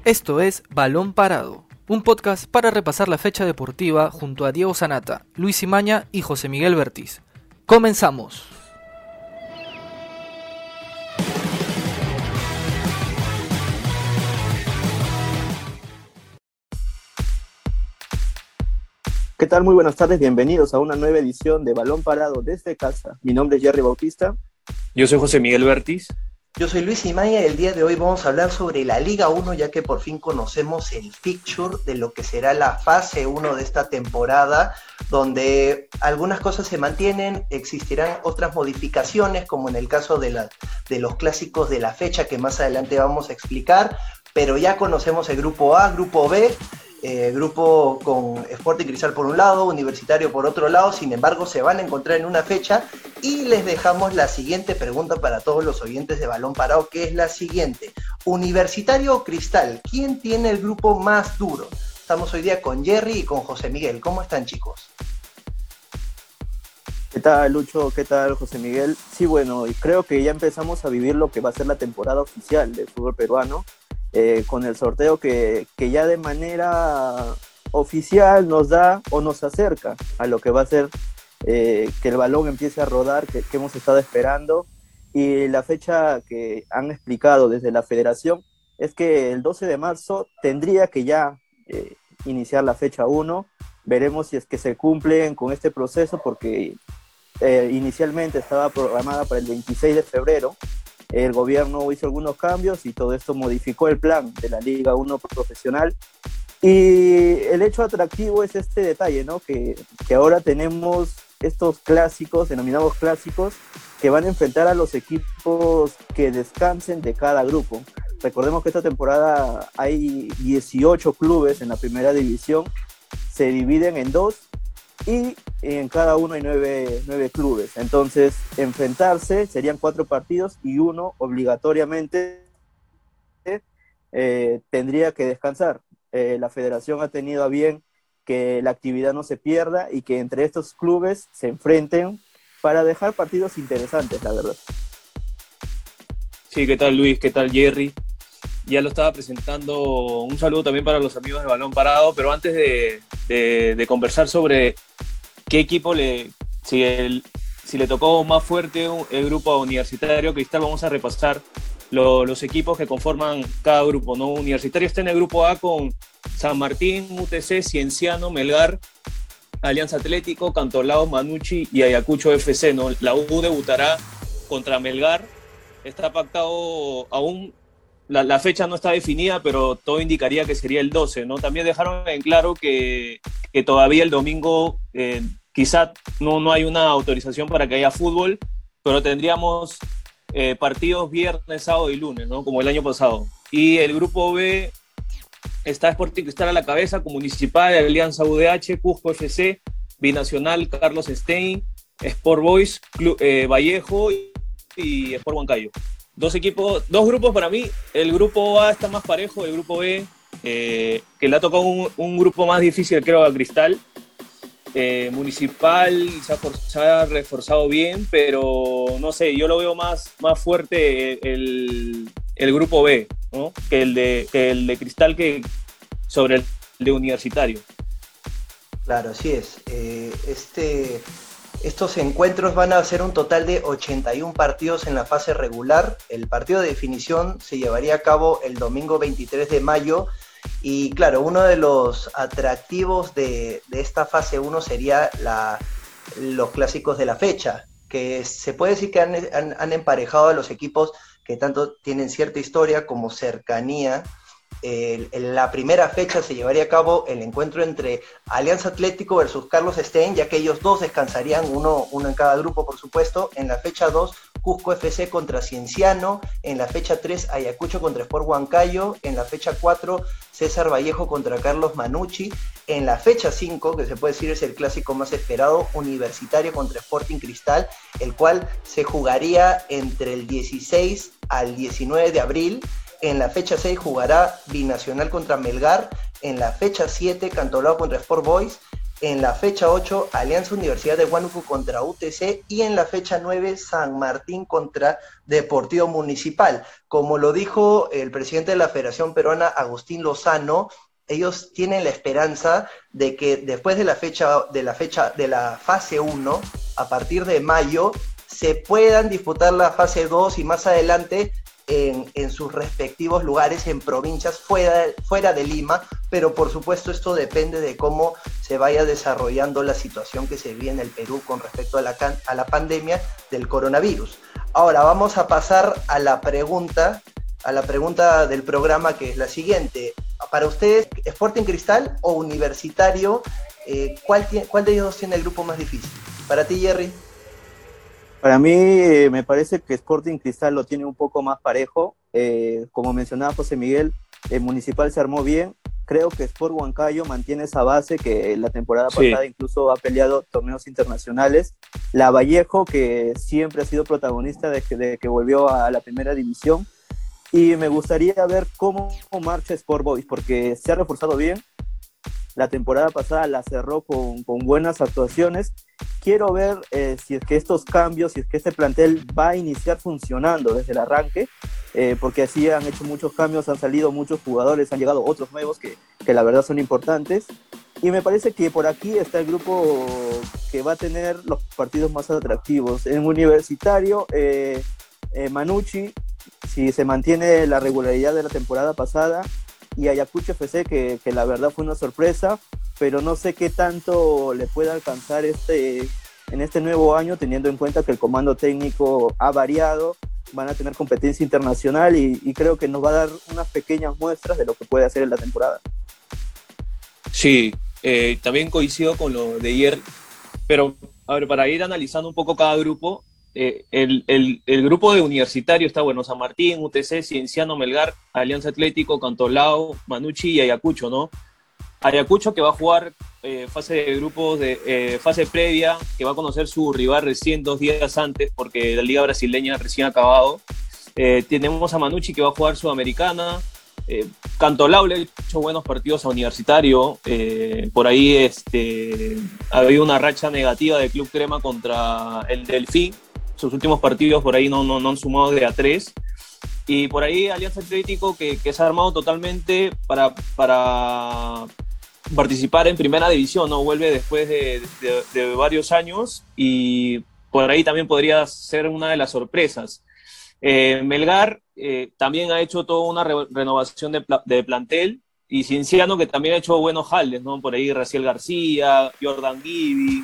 Esto es Balón Parado, un podcast para repasar la fecha deportiva junto a Diego Sanata, Luis Imaña y José Miguel Vertiz. ¡Comenzamos! ¿Qué tal? Muy buenas tardes, bienvenidos a una nueva edición de Balón Parado desde casa. Mi nombre es Jerry Bautista. Yo soy José Miguel Vertiz. Yo soy Luis Imaña y el día de hoy vamos a hablar sobre la Liga 1, ya que por fin conocemos el fixture de lo que será la fase 1 de esta temporada, donde algunas cosas se mantienen, existirán otras modificaciones, como en el caso de los clásicos de la fecha que más adelante vamos a explicar, pero ya conocemos el grupo A, grupo B, grupo con Sporting Cristal por un lado, Universitario por otro lado. Sin embargo, se van a encontrar en una fecha y les dejamos la siguiente pregunta para todos los oyentes de Balón Parado, que es la siguiente: Universitario o Cristal, ¿quién tiene el grupo más duro? Estamos hoy día con Jerry y con José Miguel. ¿Cómo están, chicos? ¿Qué tal, Lucho? ¿Qué tal, José Miguel? Sí, bueno, y creo que ya empezamos a vivir lo que va a ser la temporada oficial del fútbol peruano, con el sorteo que ya de manera oficial nos da o nos acerca a lo que va a ser que el balón empiece a rodar, que hemos estado esperando. Y la fecha que han explicado desde la federación es que el 12 de marzo tendría que ya iniciar la fecha 1. Veremos si es que se cumplen con este proceso, porque inicialmente estaba programada para el 26 de febrero. El gobierno hizo algunos cambios y todo esto modificó el plan de la Liga 1 profesional. Y el hecho atractivo es este detalle, ¿no? Que ahora tenemos estos clásicos, denominados clásicos, que van a enfrentar a los equipos que descansen de cada grupo. Recordemos que esta temporada hay 18 clubes en la primera división, se dividen en dos y en cada uno hay 9 clubes. Entonces, enfrentarse serían 4 partidos y uno obligatoriamente tendría que descansar. La federación ha tenido a bien que la actividad no se pierda y que entre estos clubes se enfrenten para dejar partidos interesantes, la verdad. Sí, ¿qué tal, Luis? ¿Qué tal, Jerry? Ya lo estaba presentando. Un saludo también para los amigos de Balón Parado, pero antes de conversar sobre qué equipo si le tocó más fuerte el grupo Universitario Cristal, vamos a repasar los equipos que conforman cada grupo, ¿no? Universitario está en el grupo A con San Martín, UTC, Cienciano, Melgar, Alianza Atlético, Cantolao, Manucci y Ayacucho FC, ¿no? La U debutará contra Melgar. Está pactado aún, la fecha no está definida, pero todo indicaría que sería el 12, ¿no? También dejaron en claro que todavía el domingo quizá no hay una autorización para que haya fútbol, pero tendríamos partidos viernes, sábado y lunes, ¿no? Como el año pasado. Y el grupo B está Sporting Cristal a la cabeza, con Municipal, Alianza UDH, Cusco FC, Binacional, Carlos Stein, Sport Boys, Vallejo y Sport Huancayo. Dos grupos para mí. El grupo A está más parejo, el grupo B, que le ha tocado un grupo más difícil, creo, a Cristal. Municipal se ha reforzado bien, pero no sé, yo lo veo más fuerte el grupo B, ¿no? que el de Cristal, que sobre el de Universitario. Claro, así es. Estos encuentros van a ser un total de 81 partidos en la fase regular. El partido de definición se llevaría a cabo el domingo 23 de mayo. Y claro, uno de los atractivos de esta fase 1 sería los clásicos de la fecha, que se puede decir que han emparejado a los equipos que tanto tienen cierta historia como cercanía. En la primera fecha se llevaría a cabo el encuentro entre Alianza Atlético versus Carlos Stein, ya que ellos dos descansarían, uno en cada grupo, por supuesto. En la fecha 2, Cusco FC contra Cienciano. En la fecha 3, Ayacucho contra Sport Huancayo. En la fecha 4, César Vallejo contra Carlos Manucci. En la fecha 5, que se puede decir es el clásico más esperado, Universitario contra Sporting Cristal, el cual se jugaría entre el 16 al 19 de abril. En la fecha 6 jugará Binacional contra Melgar. En la fecha 7, Cantolao contra Sport Boys. En la fecha 8, Alianza Universidad de Huánuco contra UTC, y en la fecha 9, San Martín contra Deportivo Municipal. Como lo dijo el presidente de la Federación Peruana, Agustín Lozano, ellos tienen la esperanza de que después de la fase 1, a partir de mayo, se puedan disputar la fase 2 y más adelante en sus respectivos lugares, en provincias fuera de Lima, pero por supuesto esto depende de cómo se vaya desarrollando la situación que se vive en el Perú con respecto a la pandemia del coronavirus. Ahora vamos a pasar a la pregunta del programa, que es la siguiente. Para ustedes, ¿Sporting Cristal o Universitario? ¿Cuál de ellos dos tiene el grupo más difícil? Para ti, Jerry. Para mí me parece que Sporting Cristal lo tiene un poco más parejo. Como mencionaba José Miguel, el Municipal se armó bien. Creo que Sport Huancayo mantiene esa base que la temporada pasada incluso ha peleado torneos internacionales. La Vallejo, que siempre ha sido protagonista de que volvió a la primera división. Y me gustaría ver cómo marcha Sport Boys, porque se ha reforzado bien. La temporada pasada la cerró con buenas actuaciones. Quiero ver si es que estos cambios, si es que este plantel va a iniciar funcionando desde el arranque, porque así han hecho muchos cambios, han salido muchos jugadores, han llegado otros nuevos que la verdad son importantes. Y me parece que por aquí está el grupo que va a tener los partidos más atractivos. En Universitario, Manucci, si se mantiene la regularidad de la temporada pasada, y Ayacucho FC, que la verdad fue una sorpresa, pero no sé qué tanto le puede alcanzar en este nuevo año, teniendo en cuenta que el comando técnico ha variado, van a tener competencia internacional y creo que nos va a dar unas pequeñas muestras de lo que puede hacer en la temporada. Sí, también coincido con lo de ayer, pero a ver, para ir analizando un poco cada grupo, el grupo de Universitario está bueno: San Martín, UTC, Cienciano, Melgar, Alianza Atlético, Cantolao, Manucci y Ayacucho, ¿no? Ayacucho, que va a jugar fase de grupos, fase previa, que va a conocer su rival recién 2 días antes, porque la Liga Brasileña recién ha acabado. Tenemos a Manucci, que va a jugar Sudamericana. Cantolao le ha hecho buenos partidos a Universitario. Por ahí ha habido una racha negativa de Club Crema contra el Delfín. Sus últimos partidos por ahí no han sumado de a 3. Y por ahí Alianza Atlético, que se ha armado totalmente para participar en primera división, ¿no? Vuelve después de varios años, y por ahí también podría ser una de las sorpresas. Melgar también ha hecho toda una renovación de plantel, y Cienciano, que también ha hecho buenos jales, ¿no? Por ahí Raciel García, Jordan Gibi,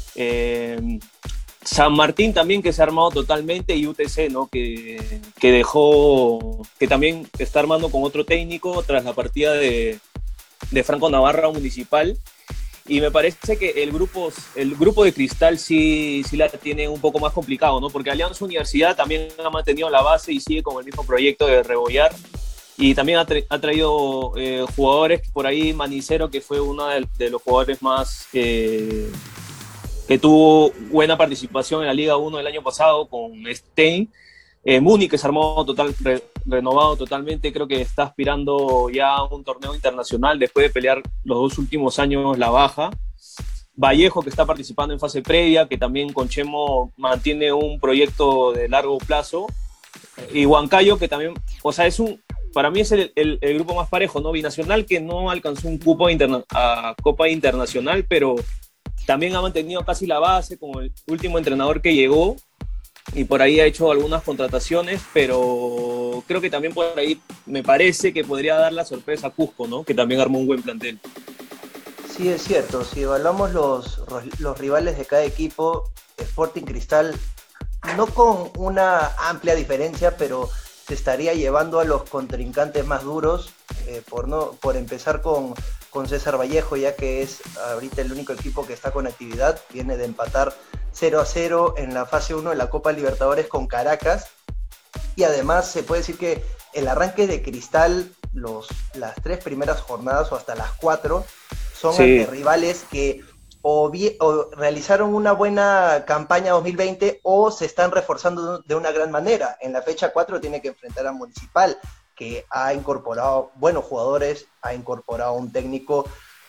San Martín también, que se ha armado totalmente, y UTC, ¿no? que también está armando con otro técnico tras la partida de Franco Navarra Municipal. Y me parece que el grupo de Cristal sí la tiene un poco más complicado, ¿no? Porque Alianza Universidad también ha mantenido la base y sigue con el mismo proyecto de rebollar. Y también ha traído jugadores, por ahí Manicero, que fue uno de los jugadores más que tuvo buena participación en la Liga 1 del año pasado con Stein. Muni, que se armó renovado totalmente, creo que está aspirando ya a un torneo internacional después de pelear los 2 últimos años la baja. Vallejo, que está participando en fase previa, que también con Chemo mantiene un proyecto de largo plazo. Y Huancayo, que también, o sea, para mí es el grupo más parejo, ¿no? Binacional, que no alcanzó un cupo a Copa Internacional, pero también ha mantenido casi la base con el último entrenador que llegó, y por ahí ha hecho algunas contrataciones, pero creo que también por ahí me parece que podría dar la sorpresa a Cusco, ¿no? Que también armó un buen plantel. Sí, es cierto. Si evaluamos los rivales de cada equipo, Sporting Cristal, no con una amplia diferencia, pero se estaría llevando a los contrincantes más duros, por empezar con César Vallejo, ya que es ahorita el único equipo que está con actividad. Viene de empatar 0-0 en la fase 1 de la Copa Libertadores con Caracas, y además se puede decir que el arranque de Cristal, las 3 primeras jornadas o hasta las 4, son ante rivales que o realizaron una buena campaña 2020 o se están reforzando de una gran manera. En la fecha 4 tiene que enfrentar a Municipal, que ha incorporado buenos jugadores, ha incorporado un técnico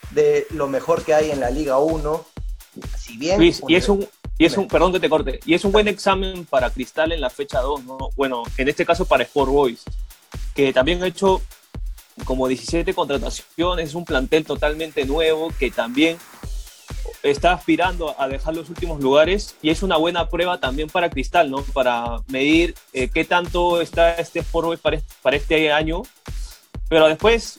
de lo mejor que hay en la Liga 1. Si bien... Luis, perdón que te corte, y es un buen examen para Cristal en la fecha 2, ¿no? Bueno, en este caso para Sport Boys, que también ha hecho como 17 contrataciones, es un plantel totalmente nuevo que también está aspirando a dejar los últimos lugares, y es una buena prueba también para Cristal, ¿no? Para medir qué tanto está este Sport Boys para este año. Pero después,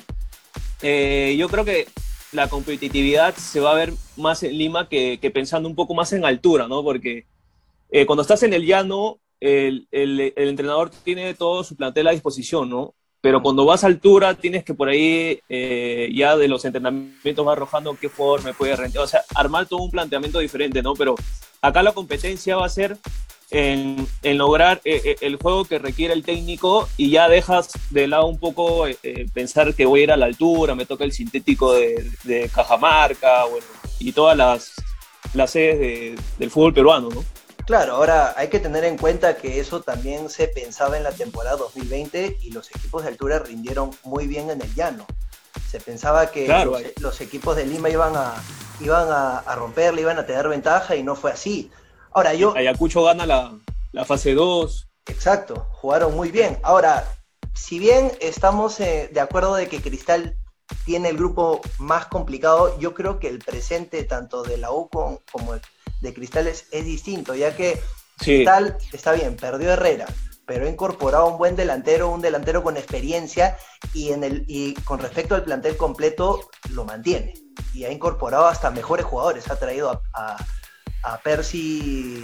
yo creo que la competitividad se va a ver más en Lima que pensando un poco más en altura, ¿no? Porque cuando estás en el llano, el entrenador tiene todo su plantel a disposición, ¿no? Pero cuando vas a altura, tienes que por ahí ya de los entrenamientos va arrojando qué forma puede rendir. O sea, armar todo un planteamiento diferente, ¿no? Pero acá la competencia va a ser en lograr el juego que requiere el técnico, y ya dejas de lado un poco pensar que voy a ir a la altura, me toca el sintético de Cajamarca, bueno, y todas las sedes del fútbol peruano, ¿no? Claro, ahora hay que tener en cuenta que eso también se pensaba en la temporada 2020 y los equipos de altura rindieron muy bien en el llano. Se pensaba que claro, los equipos de Lima iban a romperle, iban a tener ventaja, y no fue así. Ahora Ayacucho gana la fase 2. Exacto, jugaron muy bien. Ahora, si bien estamos de acuerdo de que Cristal tiene el grupo más complicado, yo creo que el presente tanto de la U como de Cristal es distinto, ya que sí. Cristal está bien, perdió a Herrera, pero ha incorporado un buen delantero, un delantero con experiencia, y con respecto al plantel completo lo mantiene, y ha incorporado hasta mejores jugadores. Ha traído a Percy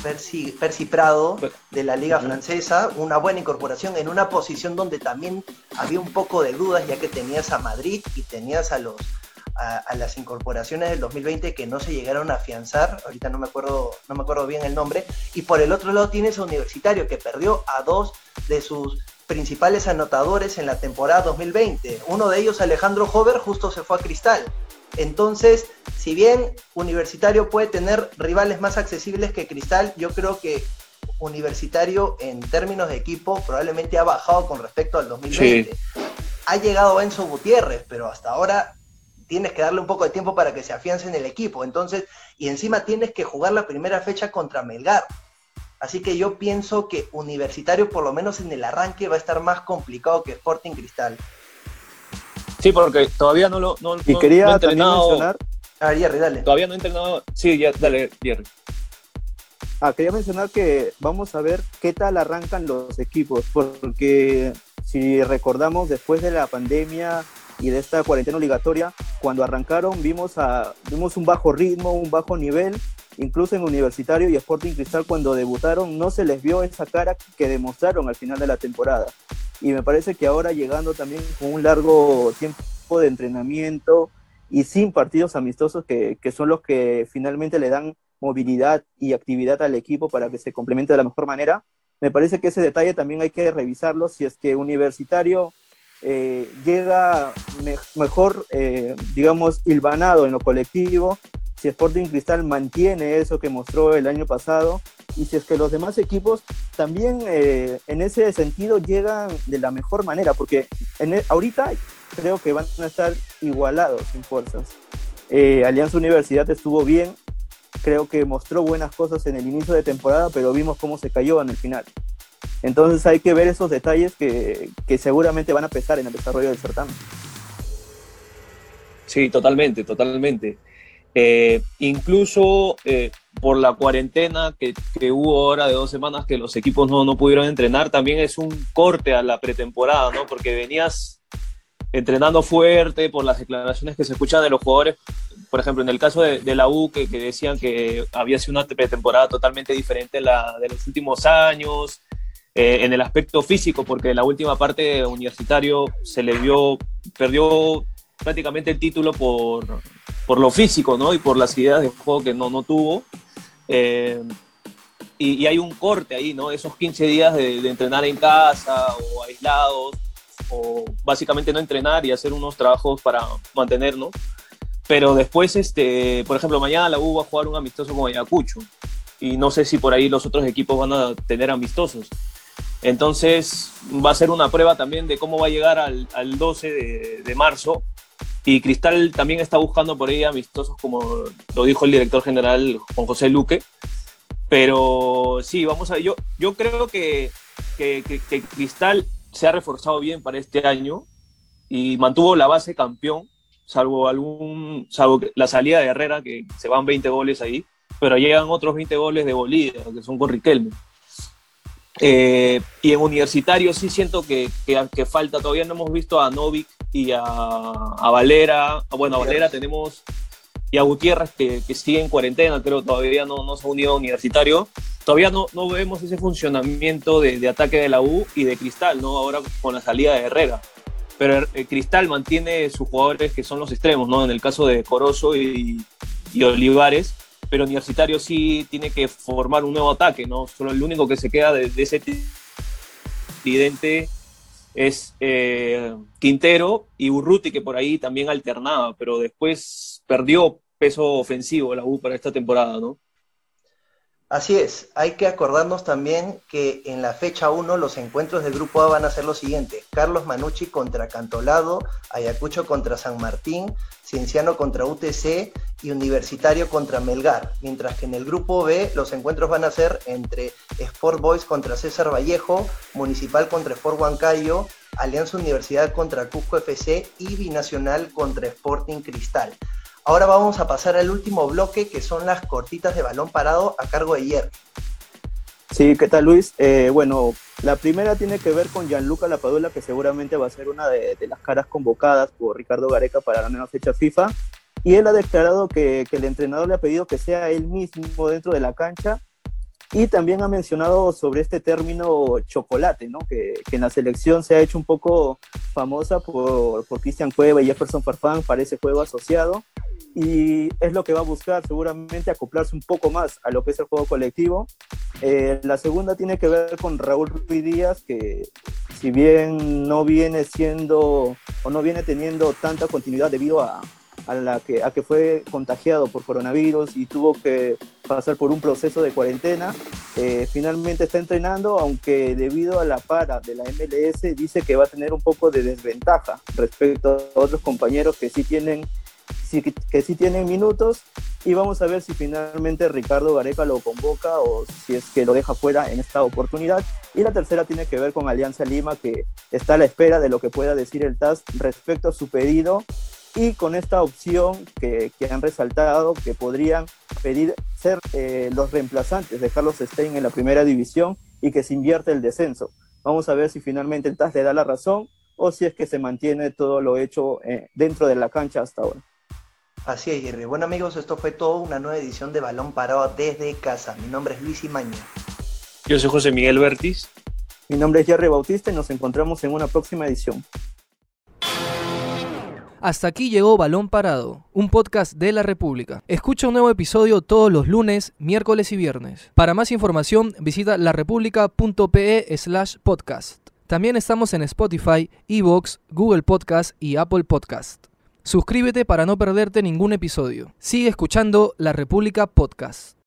Prado de la Liga Francesa, una buena incorporación en una posición donde también había un poco de dudas, ya que tenías a Madrid y tenías a las incorporaciones del 2020 que no se llegaron a afianzar. Ahorita no me acuerdo bien el nombre. Y por el otro lado tienes a Universitario, que perdió a dos de sus principales anotadores en la temporada 2020. Uno de ellos, Alejandro Hover, justo se fue a Cristal. Entonces, si bien Universitario puede tener rivales más accesibles que Cristal, yo creo que Universitario en términos de equipo probablemente ha bajado con respecto al 2020. Sí. Ha llegado Enzo Gutiérrez, pero hasta ahora tienes que darle un poco de tiempo para que se afiance en el equipo. Entonces, y encima tienes que jugar la primera fecha contra Melgar. Así que yo pienso que Universitario, por lo menos en el arranque, va a estar más complicado que Sporting Cristal. Sí, porque todavía no quería también mencionar... Jerry, dale. Todavía no he entrenado... Sí, ya, dale, Jerry. Quería mencionar que vamos a ver qué tal arrancan los equipos, porque si recordamos, después de la pandemia y de esta cuarentena obligatoria, cuando arrancaron vimos un bajo ritmo, un bajo nivel. Incluso en Universitario y Sporting Cristal, cuando debutaron, no se les vio esa cara que demostraron al final de la temporada. Y me parece que ahora, llegando también con un largo tiempo de entrenamiento y sin partidos amistosos, que son los que finalmente le dan movilidad y actividad al equipo para que se complemente de la mejor manera, me parece que ese detalle también hay que revisarlo. Si es que Universitario llega mejor, digamos, hilvanado en lo colectivo, si Sporting Cristal mantiene eso que mostró el año pasado, y si es que los demás equipos también en ese sentido llegan de la mejor manera, porque ahorita creo que van a estar igualados en fuerzas. Alianza Universidad estuvo bien, creo que mostró buenas cosas en el inicio de temporada, pero vimos cómo se cayó en el final. Entonces hay que ver esos detalles que seguramente van a pesar en el desarrollo del certamen. Sí, totalmente. Incluso por la cuarentena que hubo ahora de 2 semanas, que los equipos no pudieron entrenar, también es un corte a la pretemporada, ¿no? Porque venías entrenando fuerte por las declaraciones que se escuchan de los jugadores. Por ejemplo, en el caso de la U, que decían que había sido una pretemporada totalmente diferente a la de los últimos años, en el aspecto físico, porque en la última parte Universitario perdió prácticamente el título por lo físico, ¿no? Y por las ideas de juego que no tuvo. Y hay un corte ahí, ¿no? Esos 15 días de entrenar en casa o aislados, o básicamente no entrenar y hacer unos trabajos para mantenernos. Pero después, por ejemplo, mañana la U va a jugar un amistoso con Ayacucho, y no sé si por ahí los otros equipos van a tener amistosos. Entonces va a ser una prueba también de cómo va a llegar al 12 de marzo, Y Cristal también está buscando por ahí amistosos, como lo dijo el director general Juan José Luque. Pero sí, vamos a... Yo creo que Cristal se ha reforzado bien para este año y mantuvo la base campeón, salvo la salida de Herrera, que se van 20 goles ahí, pero llegan otros 20 goles de Bolívar, que son con Riquelme. Y en Universitario sí siento que falta, todavía no hemos visto a Novik y a Valera. Bueno, a Valera tenemos, y a Gutiérrez que sigue en cuarentena, creo todavía no se ha unido a Universitario. Todavía no vemos ese funcionamiento de ataque de la U y de Cristal, ¿no? Ahora con la salida de Herrera. Pero Cristal mantiene sus jugadores que son los extremos, ¿no? En el caso de Corozo y Olivares. Pero Universitario sí tiene que formar un nuevo ataque, ¿no? Solo el único que se queda de ese tridente es Quintero y Urruti, que por ahí también alternaba, pero después perdió peso ofensivo la U para esta temporada, ¿no? Así es, hay que acordarnos también que en la fecha 1 los encuentros del Grupo A van a ser los siguientes: Carlos Manucci contra Cantolao, Ayacucho contra San Martín, Cienciano contra UTC y Universitario contra Melgar, mientras que en el Grupo B los encuentros van a ser entre Sport Boys contra César Vallejo, Municipal contra Sport Huancayo, Alianza Universidad contra Cusco FC y Binacional contra Sporting Cristal. Ahora vamos a pasar al último bloque, que son las cortitas de balón parado a cargo de Jerry. Sí, ¿qué tal, Luis? Bueno, la primera tiene que ver con Gianluca Lapadula, que seguramente va a ser una de las caras convocadas por Ricardo Gareca para la nueva fecha FIFA. Y él ha declarado que el entrenador le ha pedido que sea él mismo dentro de la cancha. Y también ha mencionado sobre este término chocolate, ¿no? Que en la selección se ha hecho un poco famosa por Cristian Cueva y Jefferson Farfán para ese juego asociado. Y es lo que va a buscar seguramente, acoplarse un poco más a lo que es el juego colectivo. La segunda tiene que ver con Raúl Ruiz Díaz, que si bien no viene siendo o no viene teniendo tanta continuidad debido a que fue contagiado por coronavirus y tuvo que pasar por un proceso de cuarentena, finalmente está entrenando, aunque debido a la para de la MLS dice que va a tener un poco de desventaja respecto a otros compañeros que sí tienen minutos, y vamos a ver si finalmente Ricardo Gareca lo convoca o si es que lo deja fuera en esta oportunidad. Y la tercera tiene que ver con Alianza Lima, que está a la espera de lo que pueda decir el TAS respecto a su pedido, y con esta opción que han resaltado, que podrían pedir ser los reemplazantes de Carlos Stein en la primera división y que se invierte el descenso. Vamos a ver si finalmente el TAS le da la razón o si es que se mantiene todo lo hecho dentro de la cancha hasta ahora. Así es, Jerry. Bueno, amigos, esto fue todo una nueva edición de Balón Parado desde casa. Mi nombre es Luis Imaña. Yo soy José Miguel Vertis. Mi nombre es Jerry Bautista y nos encontramos en una próxima edición. Hasta aquí llegó Balón Parado, un podcast de La República. Escucha un nuevo episodio todos los lunes, miércoles y viernes. Para más información, visita larepublica.pe/podcast. También estamos en Spotify, iVoox, Google Podcast y Apple Podcast. Suscríbete para no perderte ningún episodio. Sigue escuchando La República Podcast.